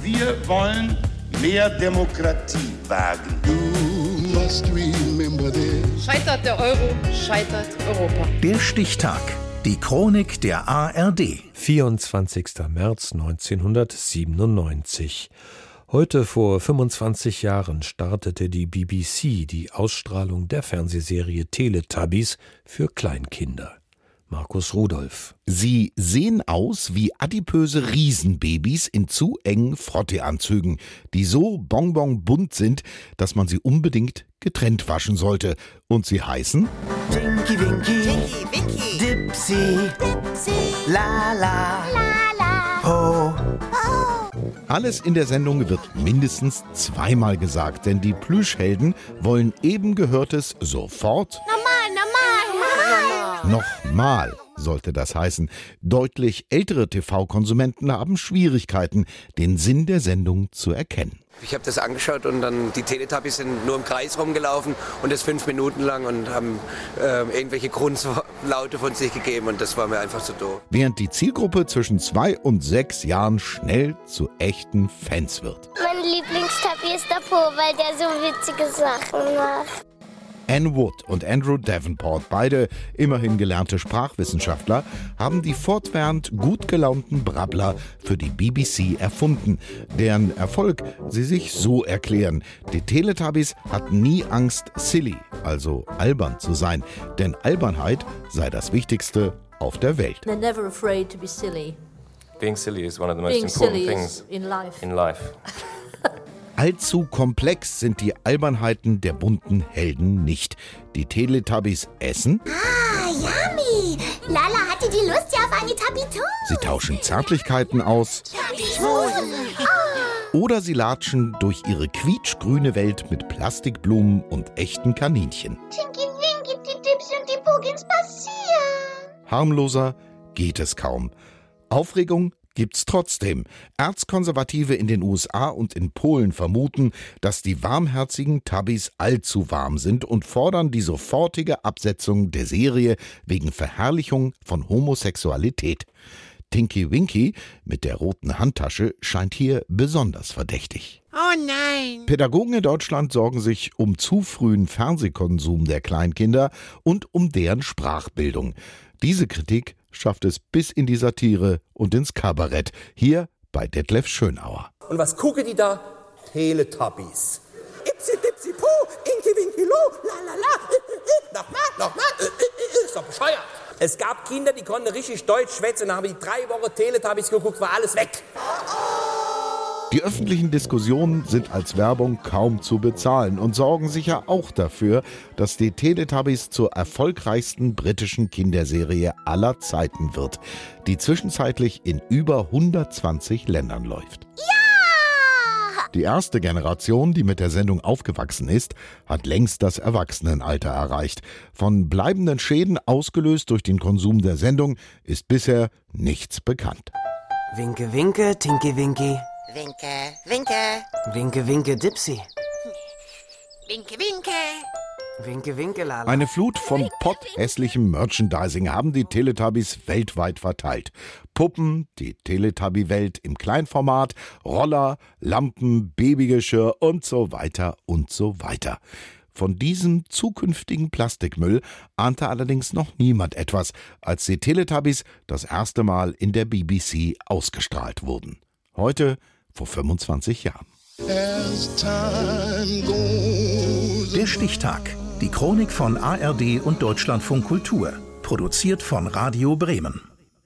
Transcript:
Wir wollen mehr Demokratie wagen. Scheitert der Euro, scheitert Europa. Der Stichtag. Die Chronik der ARD. 24. März 1997. Heute vor 25 Jahren startete die BBC die Ausstrahlung der Fernsehserie Teletubbies für Kleinkinder. Markus Rudolph. Sie sehen aus wie adipöse Riesenbabys in zu engen Frotteeanzügen, die so bonbonbunt sind, dass man sie unbedingt getrennt waschen sollte. Und sie heißen Tinky Winky, Tinky Winky, Dipsy, Dipsy, Lala, Lala, Ho. Alles in der Sendung wird mindestens zweimal gesagt, denn die Plüschhelden wollen eben Gehörtes sofort nochmal, sollte das heißen. Deutlich ältere TV-Konsumenten haben Schwierigkeiten, den Sinn der Sendung zu erkennen. Ich habe das angeschaut und dann die Teletubbies sind nur im Kreis rumgelaufen und das 5 Minuten lang und haben irgendwelche Grundlaute von sich gegeben und das war mir einfach zu doof. Während die Zielgruppe zwischen 2 und 6 Jahren schnell zu echten Fans wird. Mein Lieblingstubby ist der Po, weil der so witzige Sachen macht. Anne Wood und Andrew Davenport, beide immerhin gelernte Sprachwissenschaftler, haben die fortwährend gut gelaunten Brabbler für die BBC erfunden, deren Erfolg sie sich so erklären. Die Teletubbies hatten nie Angst, silly, also albern zu sein, denn Albernheit sei das Wichtigste auf der Welt. They're never afraid to be silly. Being silly is one of the most important things in life. Allzu komplex sind die Albernheiten der bunten Helden nicht. Die Teletubbies essen. Yummy! Lala hatte die Lust ja auf eine Tabitu. Sie tauschen Zärtlichkeiten aus. Oder sie latschen durch ihre quietschgrüne Welt mit Plastikblumen und echten Kaninchen. Tinky Winky, die Dipsy und die Puggins passieren. Harmloser geht es kaum. Aufregung gibt's trotzdem. Erzkonservative in den USA und in Polen vermuten, dass die warmherzigen Tubbies allzu warm sind und fordern die sofortige Absetzung der Serie wegen Verherrlichung von Homosexualität. Tinky Winky mit der roten Handtasche scheint hier besonders verdächtig. Oh nein! Pädagogen in Deutschland sorgen sich um zu frühen Fernsehkonsum der Kleinkinder und um deren Sprachbildung. Diese Kritik schafft es bis in die Satire und ins Kabarett, hier bei Detlef Schönauer. Und was gucken die da? Teletubbies. Ipsi dipsi po, inki winki lo, la la la, nochmal, ist doch bescheuert. Es gab Kinder, die konnten richtig Deutsch schwätzen, dann haben die 3 Wochen Teletubbies geguckt, war alles weg. Die öffentlichen Diskussionen sind als Werbung kaum zu bezahlen und sorgen sicher auch dafür, dass die Teletubbies zur erfolgreichsten britischen Kinderserie aller Zeiten wird, die zwischenzeitlich in über 120 Ländern läuft. Ja! Die erste Generation, die mit der Sendung aufgewachsen ist, hat längst das Erwachsenenalter erreicht. Von bleibenden Schäden ausgelöst durch den Konsum der Sendung ist bisher nichts bekannt. Winke, winke, Tinky Winky. Winke, winke, Winke, winke, Dipsy. winke, winke. Winke, winke, Lala. Eine Flut von potthässlichem Merchandising haben die Teletubbies weltweit verteilt. Puppen, die Teletubby-Welt im Kleinformat, Roller, Lampen, Babygeschirr und so weiter und so weiter. Von diesem zukünftigen Plastikmüll ahnte allerdings noch niemand etwas, als die Teletubbies das erste Mal in der BBC ausgestrahlt wurden. Heute vor 25 Jahren. Der Stichtag. Die Chronik von ARD und Deutschlandfunk Kultur. Produziert von Radio Bremen.